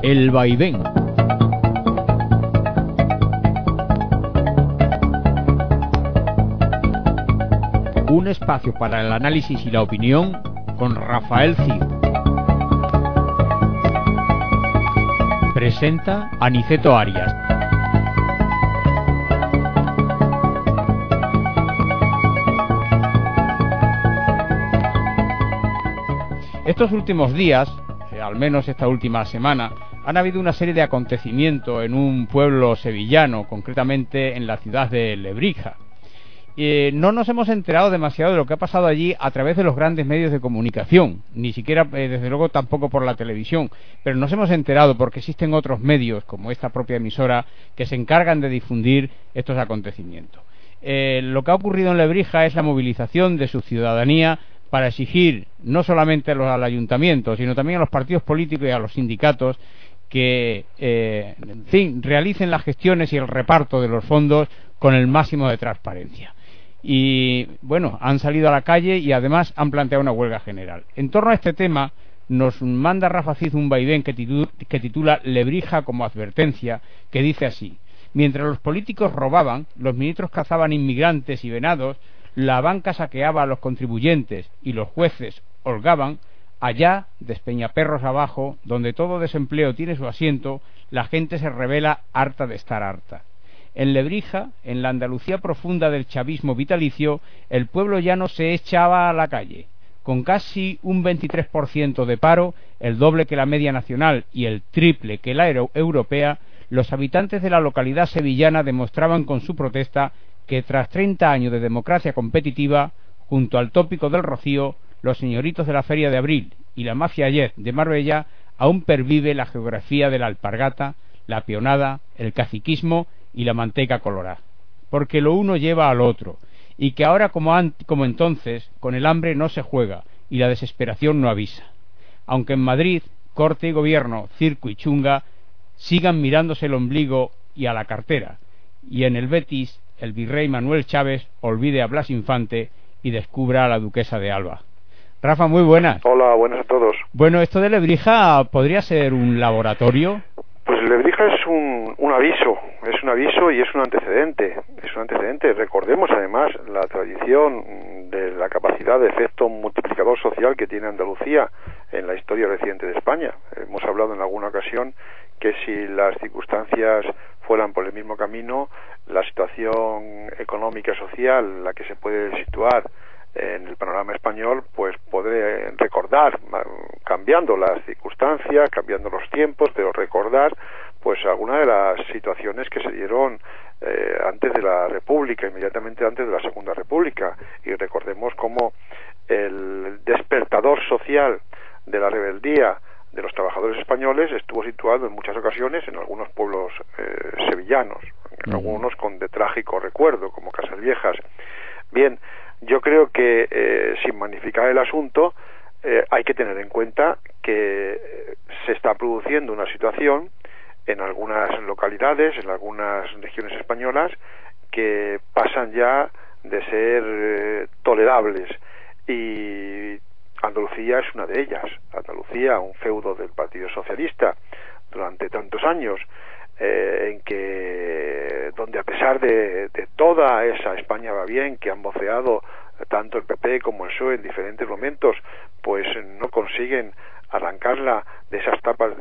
El vaivén. Un espacio para el análisis y la opinión con Rafael Cid. Presenta Aniceto Arias. Estos últimos días, al menos esta última semana, han habido una serie de acontecimientos en un pueblo sevillano, concretamente en la ciudad de Lebrija. No nos hemos enterado demasiado de lo que ha pasado allí a través de los grandes medios de comunicación, ni siquiera, desde luego, tampoco por la televisión, pero nos hemos enterado porque existen otros medios, como esta propia emisora, que se encargan de difundir estos acontecimientos. Lo que ha ocurrido en Lebrija es la movilización de su ciudadanía para exigir no solamente al ayuntamiento, sino también a los partidos políticos y a los sindicatos que, en fin, realicen las gestiones y el reparto de los fondos con el máximo de transparencia. Y, bueno, han salido a la calle y además han planteado una huelga general. En torno a este tema nos manda Rafa Cid un vaivén que titula Lebrija como advertencia, que dice así: mientras los políticos robaban, los ministros cazaban inmigrantes y venados, la banca saqueaba a los contribuyentes y los jueces holgaban, allá, Despeñaperros abajo, donde todo desempleo tiene su asiento, la gente se rebela harta de estar harta. En Lebrija, en la Andalucía profunda del chavismo vitalicio, el pueblo llano se echaba a la calle. Con casi un 23% de paro, el doble que la media nacional y el triple que la europea, los habitantes de la localidad sevillana demostraban con su protesta que tras 30 años de democracia competitiva, junto al tópico del Rocío, los señoritos de la Feria de Abril y la Mafia Ayer de Marbella aún pervive la geografía de la alpargata, la peonada, el caciquismo y la manteca colorada, porque lo uno lleva al otro, y que ahora como entonces, con el hambre no se juega y la desesperación no avisa. Aunque en Madrid, corte y gobierno, circo y chunga, sigan mirándose el ombligo y a la cartera, y en el Betis el virrey Manuel Chávez olvide a Blas Infante y descubra a la duquesa de Alba. Rafa, muy buenas. Hola, buenas a todos. Bueno, esto de Lebrija podría ser un laboratorio. Pues Lebrija es un aviso y es un antecedente. Recordemos además la tradición de la capacidad de efecto multiplicador social que tiene Andalucía en la historia reciente de España. Hemos hablado en alguna ocasión que si las circunstancias fueran por el mismo camino, la situación económica y social, la que se puede situar en el panorama español, pues podré recordar, cambiando las circunstancias, cambiando los tiempos, pero recordar pues algunas de las situaciones que se dieron antes de la República, inmediatamente antes de la Segunda República, y recordemos cómo el despertador social de la rebeldía de los trabajadores españoles estuvo situado en muchas ocasiones en algunos pueblos sevillanos, algunos con de trágico recuerdo, como Casas Viejas. Bien, yo creo que sin magnificar el asunto, hay que tener en cuenta que se está produciendo una situación en algunas localidades, en algunas regiones españolas, que pasan ya de ser tolerables, y Andalucía es una de ellas. Andalucía, un feudo del Partido Socialista durante tantos años, en que donde a pesar de toda esa España va bien que han voceado tanto el PP como el PSOE en diferentes momentos, pues no consiguen arrancarla de esas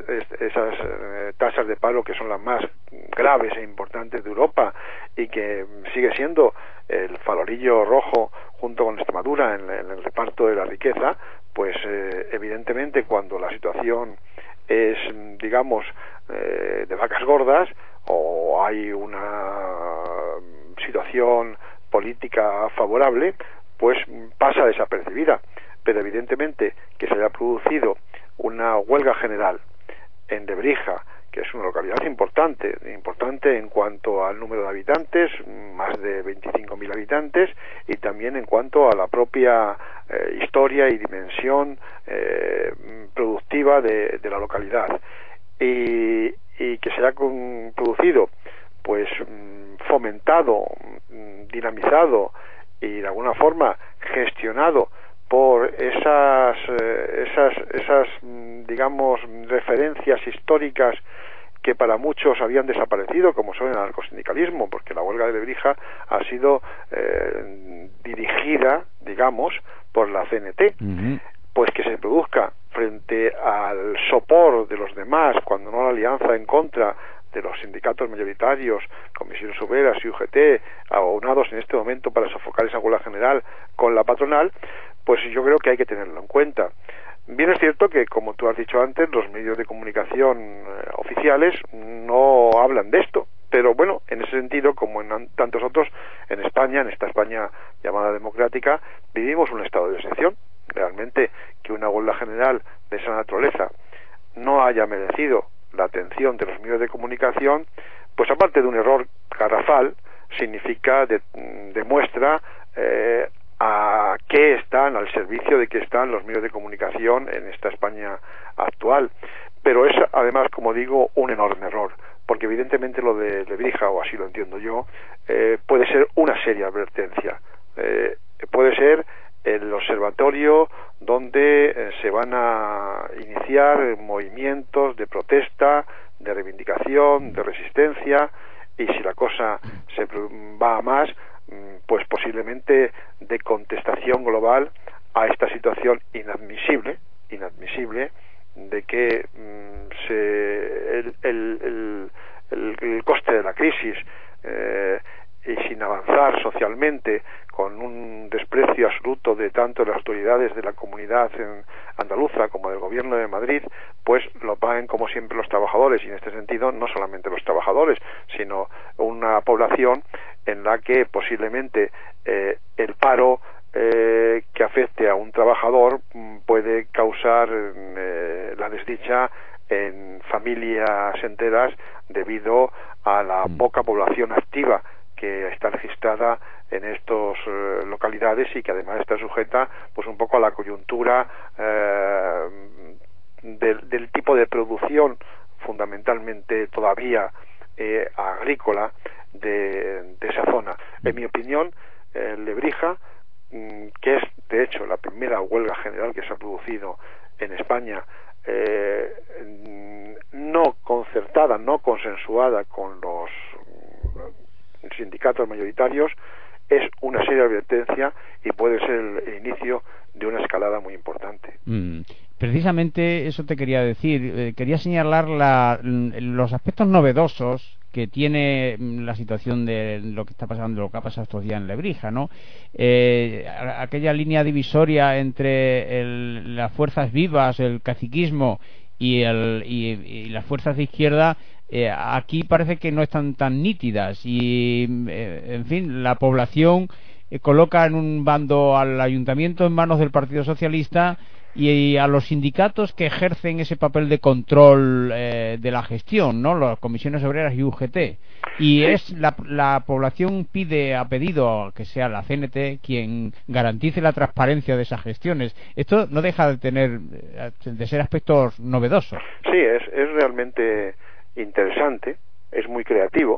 tasas de paro que son las más graves e importantes de Europa, y que sigue siendo el farolillo rojo junto con Extremadura en el reparto de la riqueza. Pues evidentemente cuando la situación es, digamos, de vacas gordas, o hay una situación política favorable, pues pasa desapercibida. Pero evidentemente que se haya producido una huelga general en Lebrija, que es una localidad importante en cuanto al número de habitantes, más de 25.000 habitantes, y también en cuanto a la propia historia y dimensión productiva de la localidad, y que se haya producido, pues fomentado, dinamizado y de alguna forma gestionado por esas digamos referencias históricas que para muchos habían desaparecido, como son el anarcosindicalismo, porque la huelga de Lebrija ha sido dirigida, digamos, por la CNT. Pues que se produzca frente al sopor de los demás, cuando no la alianza en contra de los sindicatos mayoritarios, Comisiones Obreras y UGT, aunados en este momento para sofocar esa huelga general con la patronal, pues yo creo que hay que tenerlo en cuenta. Bien es cierto que, como tú has dicho antes, los medios de comunicación oficiales no hablan de esto, pero bueno, en ese sentido, como en tantos otros, en España, en esta España llamada democrática, vivimos un estado de excepción. Realmente que una huelga general de esa naturaleza no haya merecido la atención de los medios de comunicación, pues aparte de un error garrafal, significa, demuestra a qué están, al servicio de qué están los medios de comunicación en esta España actual. Pero es además, como digo, un enorme error, porque evidentemente lo de Lebrija, o así lo entiendo yo, puede ser una seria advertencia, puede ser el observatorio donde se van a iniciar movimientos de protesta, de reivindicación, de resistencia, y si la cosa se va a más, pues posiblemente de contestación global a esta situación inadmisible de que el coste de la crisis y sin avanzar socialmente, con un desprecio absoluto de tanto las autoridades de la comunidad andaluza como del gobierno de Madrid, pues lo paguen como siempre los trabajadores, y en este sentido no solamente los trabajadores, sino una población en la que posiblemente el paro que afecte a un trabajador puede causar la desdicha en familias enteras debido a la poca población activa que está registrada en estas localidades, y que además está sujeta pues un poco a la coyuntura del tipo de producción fundamentalmente todavía agrícola de esa zona. En mi opinión, Lebrija, que es de hecho la primera huelga general que se ha producido en España, no concertada, no consensuada con los sindicatos mayoritarios, es una seria advertencia y puede ser el inicio de una escalada muy importante. Precisamente eso te quería decir. Quería señalar los aspectos novedosos que tiene la situación de lo que está pasando, lo que ha pasado estos días en Lebrija, ¿no? Aquella línea divisoria entre las fuerzas vivas, el caciquismo y las fuerzas de izquierda, aquí parece que no están tan nítidas, y en fin, la población coloca en un bando al ayuntamiento en manos del Partido Socialista y a los sindicatos que ejercen ese papel de control de la gestión, ¿no? Las comisiones obreras y UGT, y es la población ha pedido que sea la CNT quien garantice la transparencia de esas gestiones. Esto no deja de ser aspectos novedosos. Sí, es realmente interesante, es muy creativo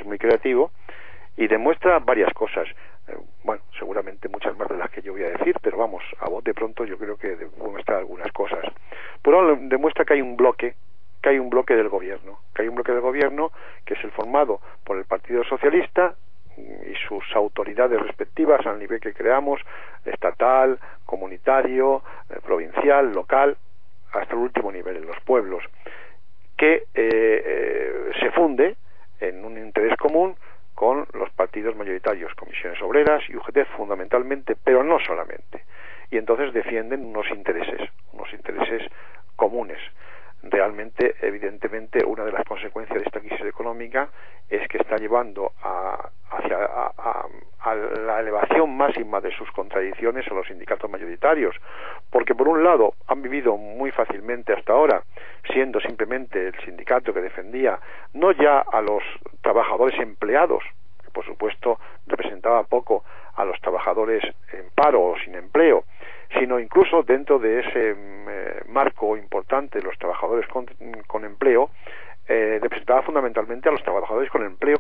y demuestra varias cosas. Bueno, seguramente muchas más de las que yo voy a decir, pero vamos, a bote pronto yo creo que demuestra algunas cosas. Por un lado, demuestra que hay un bloque del gobierno, que es el formado por el Partido Socialista y sus autoridades respectivas al nivel que creamos, estatal, comunitario, provincial, local, hasta el último nivel, en los pueblos, que se funde en un interés común con los partidos mayoritarios, Comisiones Obreras y UGT fundamentalmente, pero no solamente. Y entonces defienden unos intereses comunes. Realmente, evidentemente, una de las consecuencias de esta crisis económica es que está llevando hacia la elevación máxima de sus contradicciones a los sindicatos mayoritarios, porque por un lado han vivido muy fácilmente hasta ahora, siendo simplemente el sindicato que defendía no ya a los trabajadores empleados, que por supuesto representaba poco a los trabajadores en paro o sin empleo, sino incluso dentro de ese marco importante de los trabajadores con empleo, representaba fundamentalmente a los trabajadores con empleo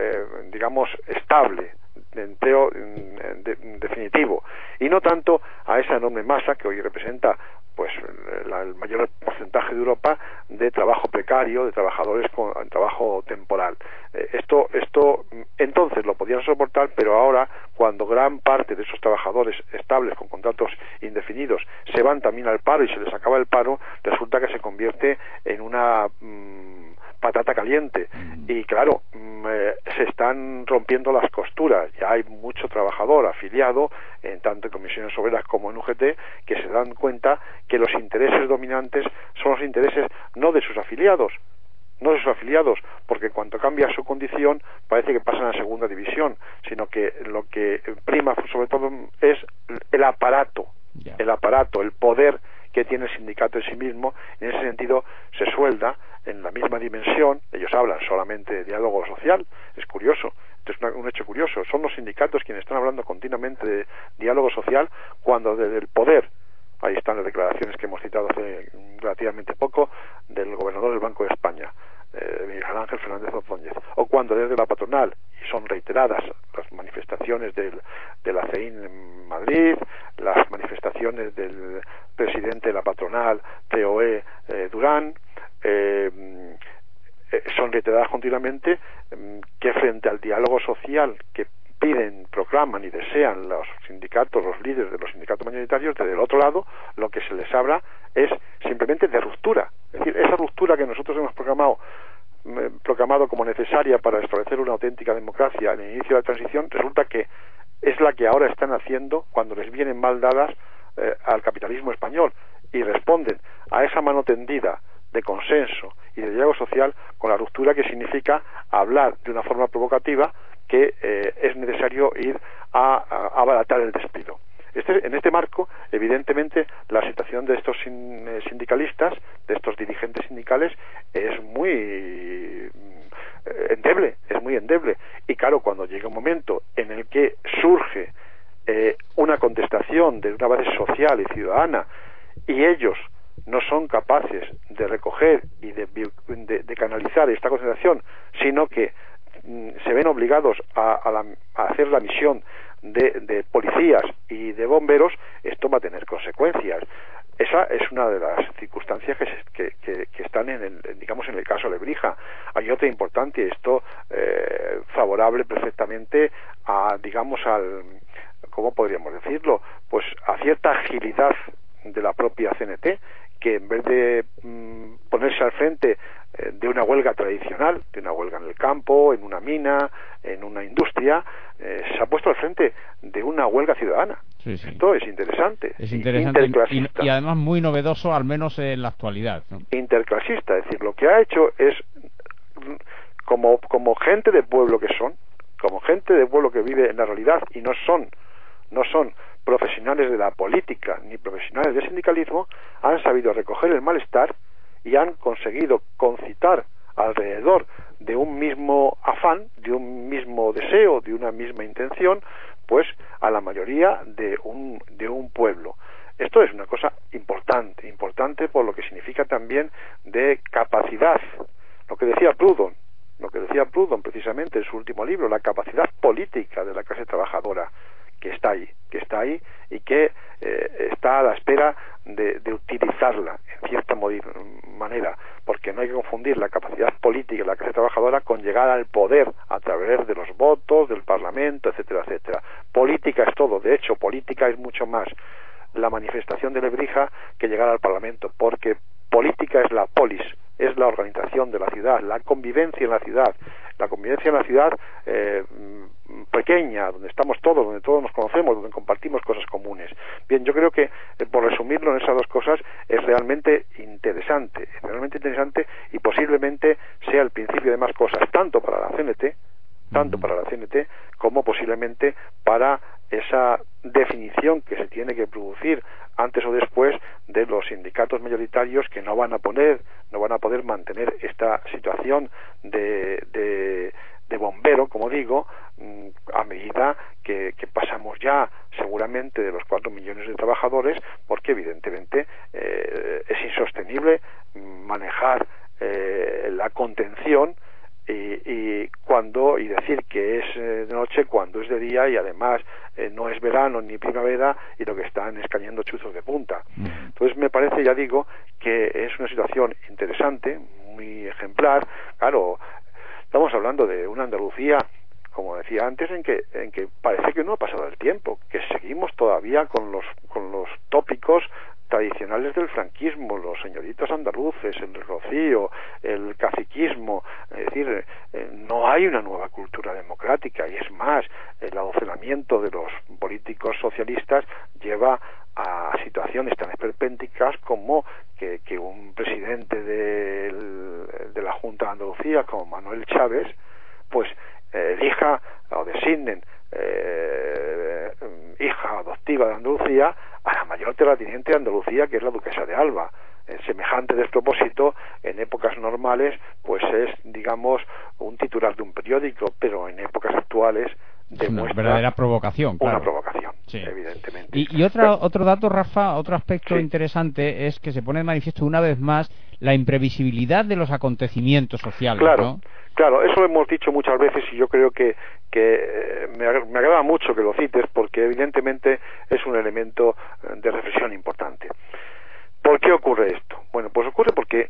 digamos estable, de empleo definitivo, y no tanto a a esa enorme masa que hoy representa pues el mayor porcentaje de Europa de trabajo precario, de trabajadores con trabajo temporal. Esto entonces lo podían soportar, pero ahora, cuando gran parte de esos trabajadores estables con contratos indefinidos se van también al paro y se les acaba el paro, resulta que se convierte en una patata caliente. Y claro, se están rompiendo las costuras. Ya hay mucho trabajador afiliado, tanto en comisiones obreras como en UGT, que se dan cuenta que los intereses dominantes son los intereses no de sus afiliados, porque cuando cambia su condición parece que pasan a segunda división, sino que lo que prima sobre todo es el aparato, el poder que tiene el sindicato en sí mismo. En ese sentido se suelda en la misma dimensión. Ellos hablan solamente de diálogo social, es curioso, esto es un hecho curioso, son los sindicatos quienes están hablando continuamente de diálogo social, cuando desde el poder, ahí están las declaraciones que hemos citado hace relativamente poco del gobernador del Banco de España, Miguel Ángel Fernández Ordóñez, o cuando desde la patronal, y son reiteradas las manifestaciones de la CEIN en Madrid, las manifestaciones del presidente de la patronal, TOE Durán, son reiteradas continuamente, que frente al diálogo social que piden, proclaman y desean los sindicatos, los líderes de los sindicatos mayoritarios, desde el otro lado lo que se les habla es simplemente de ruptura. Es decir, esa ruptura que nosotros hemos proclamado como necesaria para establecer una auténtica democracia en el inicio de la transición, resulta que es la que ahora están haciendo cuando les vienen mal dadas al capitalismo español, y responden a esa mano tendida de consenso y de diálogo social con la ruptura que significa hablar de una forma provocativa que es necesario ir a abaratar el despido. En este marco, evidentemente, la situación de estos sindicalistas, de estos dirigentes sindicales, es muy endeble. Y claro, cuando llega un momento en el que surge una contestación de una base social y ciudadana, y ellos no son capaces de recoger y de canalizar esta concentración, sino que se ven obligados a hacer la misión de policías y de bomberos, esto va a tener consecuencias. Esa es una de las circunstancias que están en el caso de Lebrija. Hay otra importante, esto favorable perfectamente ¿cómo podríamos decirlo? Pues a cierta agilidad de la propia CNT, que en vez de ponerse al frente de una huelga tradicional, de una huelga en el campo, en una mina, en una industria, se ha puesto al frente de una huelga ciudadana. Sí. Esto es interesante. Es interesante y además muy novedoso, al menos en la actualidad, ¿no? Interclasista, es decir, lo que ha hecho es, como gente de pueblo que son, como gente de pueblo que vive en la realidad y no son profesionales de la política ni profesionales del sindicalismo, han sabido recoger el malestar y han conseguido concitar alrededor de un mismo afán, de un mismo deseo, de una misma intención, pues a la mayoría de un pueblo. Esto es una cosa importante por lo que significa también de capacidad. Lo que decía Proudhon precisamente en su último libro, la capacidad política de la clase trabajadora, que está ahí y que está a la espera de utilizarla en cierta manera, porque no hay que confundir la capacidad política de la clase trabajadora con llegar al poder a través de los votos, del Parlamento, etcétera, etcétera. Política es todo, de hecho, política es mucho más la manifestación de Lebrija que llegar al Parlamento, porque política es la polis, es la organización de la ciudad, la convivencia en la ciudad, pequeña, donde estamos todos, donde todos nos conocemos, donde compartimos cosas comunes. Bien, yo creo que, por resumirlo en esas dos cosas, es realmente interesante y posiblemente sea el principio de más cosas, tanto para la CNT como posiblemente para esa definición que se tiene que producir antes o después de los sindicatos mayoritarios, que no van a poder mantener esta situación de bombero, como digo, a medida que pasamos ya seguramente de los 4 millones de trabajadores, porque evidentemente es insostenible manejar la contención y cuando, y decir que es de noche cuando es de día, y además no es verano ni primavera, y lo que están es cayendo chuzos de punta. Entonces me parece, ya digo, que es una situación interesante, muy ejemplar. Claro, estamos hablando de una Andalucía, como decía antes, en que parece que no ha pasado el tiempo, que seguimos todavía con los tópicos tradicionales del franquismo, los señoritos andaluces, el rocío, el caciquismo. Es decir, no hay una nueva cultura democrática, y es más, el adocenamiento de los políticos socialistas lleva a situaciones tan esperpénticas como que un presidente de la Junta de Andalucía, como Manuel Chávez, pues elija o designen hija adoptiva de Andalucía a la mayor terrateniente de Andalucía, que es la duquesa de Alba. Semejante despropósito en épocas normales pues es, digamos, un titular de un periódico, pero en épocas actuales demuestra una verdadera provocación, claro. Una provocación, sí, evidentemente. Y otro dato, Rafa, otro aspecto interesante es que se pone de manifiesto una vez más la imprevisibilidad de los acontecimientos sociales, claro, ¿no? Claro, eso lo hemos dicho muchas veces, y yo creo que me agrada mucho que lo cites, porque evidentemente es un elemento de reflexión importante. ¿Por qué ocurre esto? Bueno, pues ocurre porque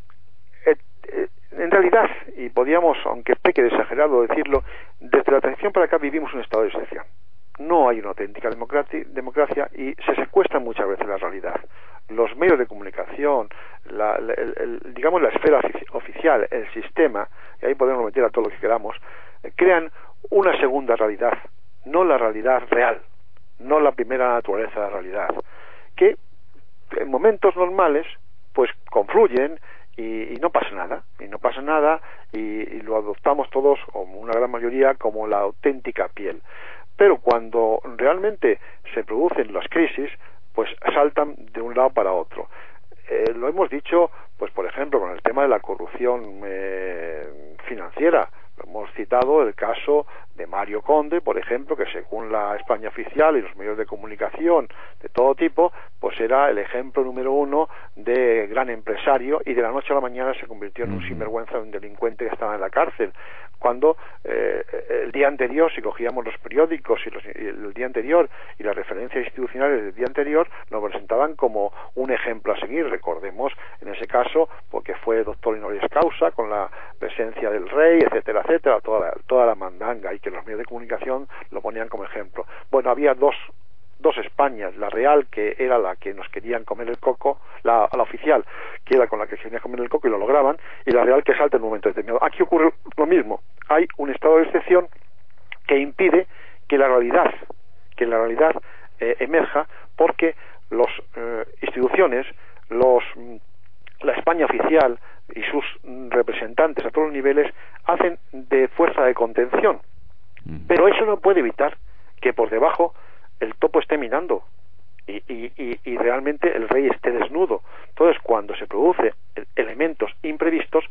en realidad, y podíamos, aunque peque de exagerado decirlo, desde la transición para acá vivimos un estado de excepción. No hay una auténtica democracia, y se secuestra muchas veces la realidad. Los medios de comunicación, digamos la esfera oficial, el sistema, y ahí podemos meter a todo lo que queramos, crean una segunda realidad, no la realidad real, no la primera naturaleza de la realidad, que en momentos normales pues confluyen y no pasa nada, y lo adoptamos todos, o una gran mayoría, como la auténtica piel. Pero cuando realmente se producen las crisis, pues saltan de un lado para otro. Lo hemos dicho, pues por ejemplo, con el tema de la corrupción financiera. Hemos citado el caso de Mario Conde, por ejemplo, que según la España oficial y los medios de comunicación de todo tipo, pues era el ejemplo número uno de gran empresario, y de la noche a la mañana se convirtió en un sinvergüenza, un delincuente que estaba en la cárcel. Cuando el día anterior, si cogíamos los periódicos y el día anterior y las referencias institucionales del día anterior, nos presentaban como un ejemplo a seguir. Recordemos en ese caso, porque fue doctor honoris causa, con la presencia del rey, etcétera, etcétera, toda la mandanga, y que los medios de comunicación lo ponían como ejemplo. Bueno, había dos Españas, la real, que era la que nos querían comer el coco, la oficial, que era con la que se querían comer el coco y lo lograban, y la real que salta en un momento determinado. Aquí ocurre lo mismo. Hay un estado de excepción que impide que la realidad emerja, porque las instituciones, la España oficial y sus representantes a todos los niveles hacen de fuerza de contención, pero eso no puede evitar que por debajo el topo esté minando y realmente el rey esté desnudo. Entonces, cuando se produce elementos imprevistos,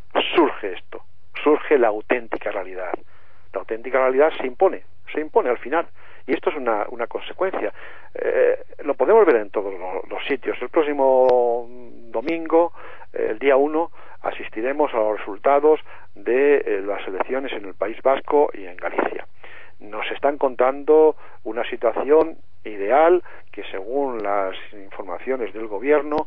surge la auténtica realidad. La auténtica realidad se impone al final, y esto es una consecuencia. Lo podemos ver en todos los sitios. El próximo domingo, el día 1, asistiremos a los resultados de las elecciones en el País Vasco y en Galicia. Nos están contando una situación ideal que, según las informaciones del gobierno,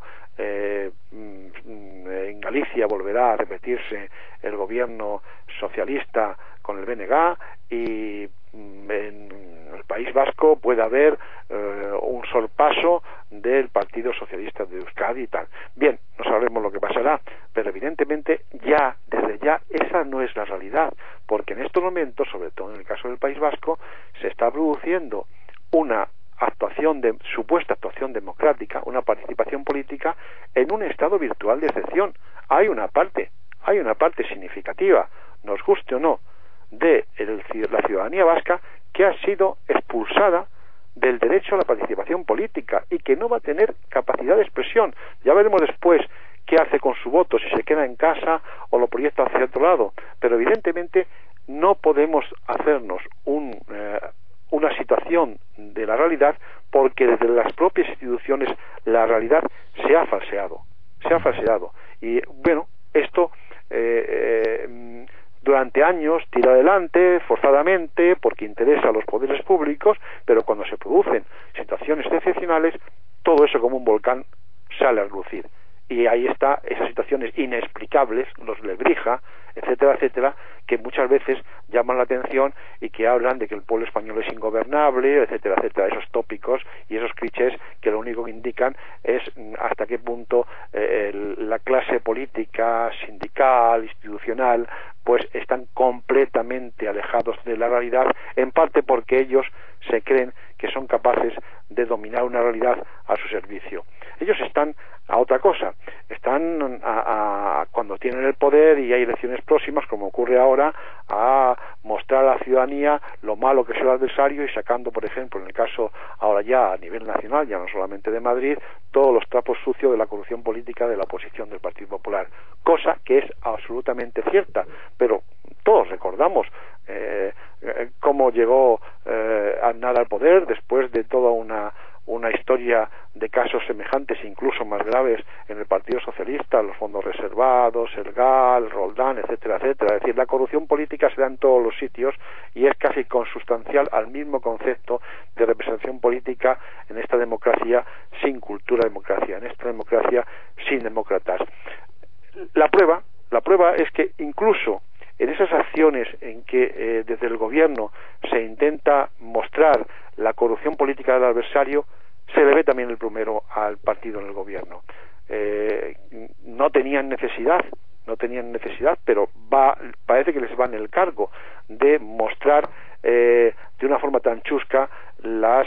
en Galicia volverá a repetirse el gobierno socialista con el BNG, y en el País Vasco puede haber un sorpaso del Partido Socialista de Euskadi y tal. Bien, no sabremos lo que pasará, pero evidentemente desde ya esa no es la realidad, porque en estos momentos, sobre todo en el caso del País Vasco, se está produciendo una supuesta actuación democrática, una participación política en un estado virtual de excepción. Hay una parte significativa, nos guste o no, de la ciudadanía vasca, que ha sido expulsada del derecho a la participación política y que no va a tener capacidad de expresión. Ya veremos después qué hace con su voto, si se queda en casa o lo proyecta hacia otro lado, pero evidentemente no podemos hacernos una situación de la realidad, porque desde las propias instituciones la realidad se ha falseado, y bueno, esto durante años tira adelante forzadamente porque interesa a los poderes públicos, pero cuando se producen situaciones excepcionales, todo eso como un volcán sale a relucir. Y ahí está esas situaciones inexplicables, los Lebrija, etcétera, etcétera, que muchas veces llaman la atención y que hablan de que el pueblo español es ingobernable, etcétera, etcétera, esos tópicos y esos clichés que lo único que indican es hasta qué punto la clase política, sindical, institucional, pues están completamente alejados de la realidad, en parte porque ellos se creen que son capaces de dominar una realidad a su servicio. Ellos están a otra cosa, están cuando tienen el poder y hay elecciones próximas, como ocurre ahora, a mostrar a la ciudadanía lo malo que es el adversario y sacando, por ejemplo, en el caso ahora ya a nivel nacional, ya no solamente de Madrid, todos los trapos sucios de la corrupción política de la oposición del Partido Popular, cosa que es absolutamente cierta, pero todos recordamos cómo llegó Aznar al poder después de toda una historia de casos semejantes, incluso más graves, en el Partido Socialista, los fondos reservados, el GAL, Roldán, etcétera, etcétera. Es decir, la corrupción política se da en todos los sitios y es casi consustancial al mismo concepto de representación política en esta democracia sin cultura de democracia, en esta democracia sin demócratas. La prueba es que incluso en esas acciones en que desde el gobierno se intenta mostrar la corrupción política del adversario, se le ve también el plumero al partido en el gobierno. No tenían necesidad, pero parece que les va en el cargo de mostrar de una forma tan chusca la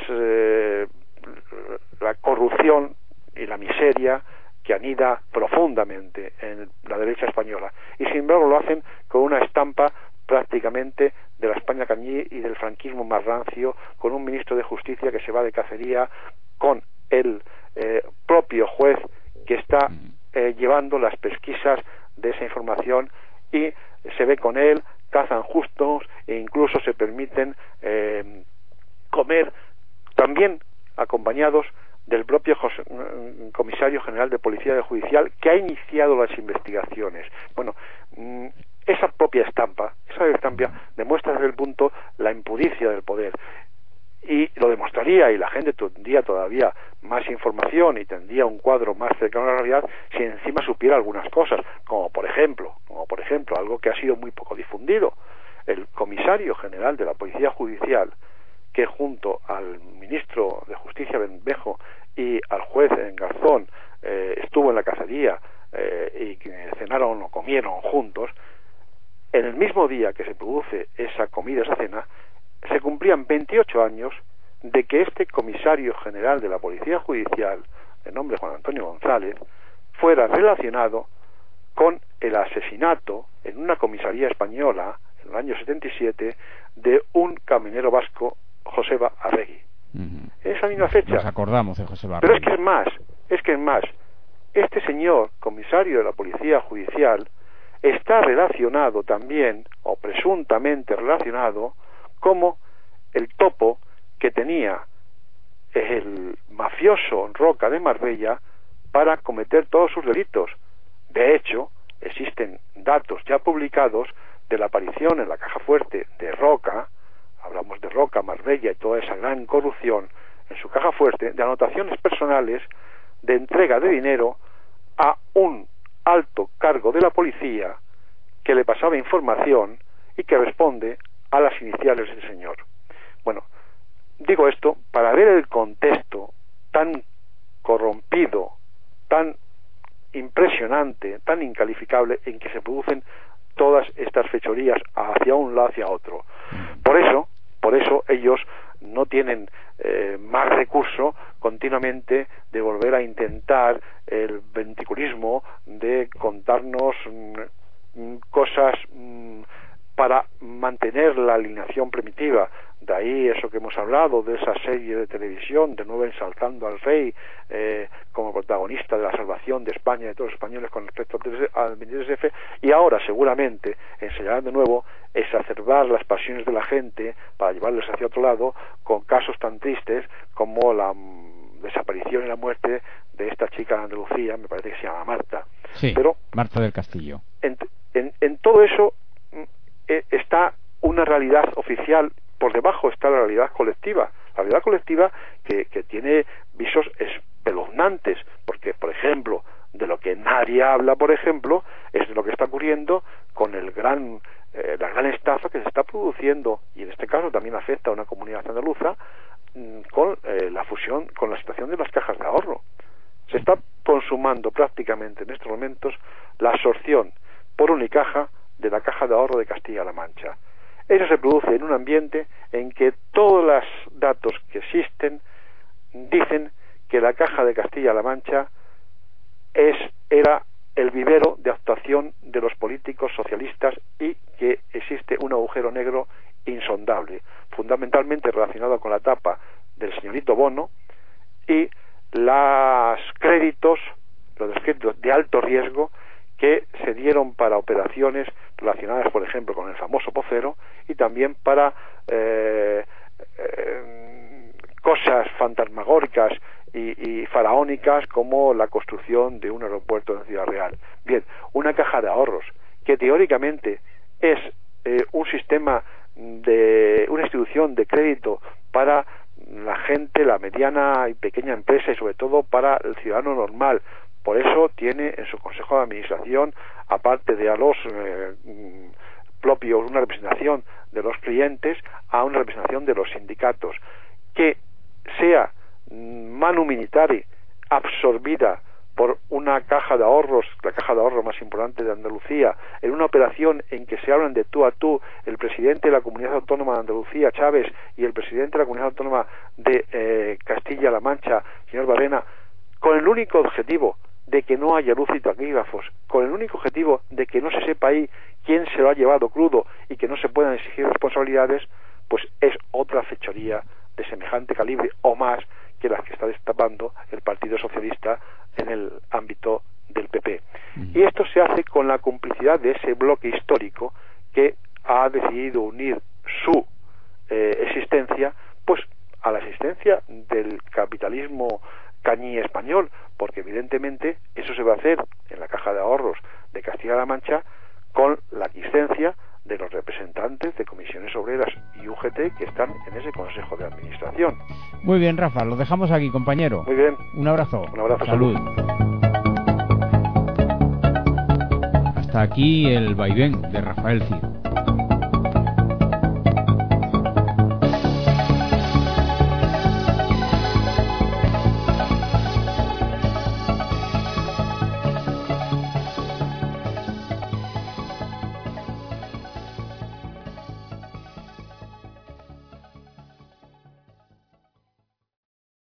corrupción y la miseria que anida profundamente en la derecha española, y sin embargo lo hacen con una estampa prácticamente de la España cañí y del franquismo más rancio, con un ministro de Justicia que se va de cacería, con el propio juez que está llevando las pesquisas de esa información, y se ve con él, cazan justos e incluso se permiten comer también acompañados del propio comisario general de Policía Judicial, que ha iniciado las investigaciones. Bueno, esa propia estampa demuestra desde el punto la impudicia del poder, y lo demostraría, y la gente tendría todavía más información y tendría un cuadro más cercano a la realidad si encima supiera algunas cosas, como por ejemplo algo que ha sido muy poco difundido: el comisario general de la Policía Judicial, que junto al ministro de Justicia Bermejo y al juez Garzón estuvo en la cacería y que cenaron o comieron juntos, en el mismo día que se produce esa comida, esa cena, se cumplían 28 años de que este comisario general de la Policía Judicial, de nombre Juan Antonio González, fuera relacionado con el asesinato en una comisaría española en el año 77 de un camionero vasco, Joseba Arregui. Esa misma fecha. Nos acordamos de Joseba Arregui. Pero es que es más, este señor comisario de la Policía Judicial está relacionado también, o presuntamente relacionado, como el topo que tenía el mafioso Roca de Marbella para cometer todos sus delitos. De hecho, existen datos ya publicados de la aparición en la caja fuerte de Roca, hablamos de Roca, Marbella y toda esa gran corrupción en su caja fuerte, de anotaciones personales de entrega de dinero a un alto cargo de la policía que le pasaba información y que responde a las iniciales del señor. Bueno, digo esto para ver el contexto tan corrompido, tan impresionante, tan incalificable en que se producen todas estas fechorías hacia un lado hacia otro. Por eso ellos no tienen más recurso continuamente de volver a intentar el venticulismo de contarnos cosas para mantener la alineación primitiva. De ahí eso que hemos hablado, de esa serie de televisión, de nuevo ensalzando al rey como protagonista de la salvación de España y de todos los españoles con respecto al 23F, y ahora seguramente enseñarán de nuevo exacerbar las pasiones de la gente para llevarles hacia otro lado, con casos tan tristes como la desaparición y la muerte de esta chica de Andalucía, me parece que se llama Marta. Sí, pero Marta del Castillo. En todo eso está una realidad oficial, por debajo está la realidad colectiva. La realidad colectiva que tiene visos espeluznantes, porque, por ejemplo, de lo que nadie habla, por ejemplo, es de lo que está ocurriendo con la gran estafa que se está produciendo, y en este caso también afecta a una comunidad andaluza, con la fusión, con la situación de las cajas de ahorro. Se está consumando prácticamente en estos momentos la absorción por Unicaja de la Caja de Ahorro de Castilla-La Mancha. Eso se produce en un ambiente en que todos los datos que existen dicen que la Caja de Castilla-La Mancha era el vivero de actuación de los políticos socialistas y que existe un agujero negro insondable, fundamentalmente relacionado con la etapa del señorito Bono y los créditos de alto riesgo que se dieron para operaciones relacionadas, por ejemplo, con el famoso Pocero, y también para cosas fantasmagóricas y faraónicas como la construcción de un aeropuerto en Ciudad Real. Bien, una caja de ahorros que teóricamente es un sistema de una institución de crédito para la gente, la mediana y pequeña empresa, y sobre todo para el ciudadano normal. Por eso tiene en su consejo de administración, aparte de a los propios, una representación de los clientes, a una representación de los sindicatos. Que sea manu militari absorbida por una caja de ahorros, la caja de ahorros más importante de Andalucía, en una operación en que se hablan de tú a tú el presidente de la Comunidad Autónoma de Andalucía, Chávez, y el presidente de la Comunidad Autónoma de Castilla-La Mancha, señor Barrena, con el único objetivo de que no haya luz y taquígrafos, con el único objetivo de que no se sepa ahí quién se lo ha llevado crudo y que no se puedan exigir responsabilidades, pues es otra fechoría de semejante calibre o más que las que está destapando el Partido Socialista en el ámbito del PP. Y esto se hace con la complicidad de ese bloque histórico que ha decidido unir su existencia pues a la existencia del capitalismo cañí español, porque evidentemente eso se va a hacer en la Caja de Ahorros de Castilla-La Mancha con la aquiescencia de los representantes de comisiones obreras y UGT que están en ese consejo de administración. Muy bien, Rafa, lo dejamos aquí, compañero. Muy bien. Un abrazo. Un abrazo. Salud. Hasta aquí el vaivén de Rafael Cid.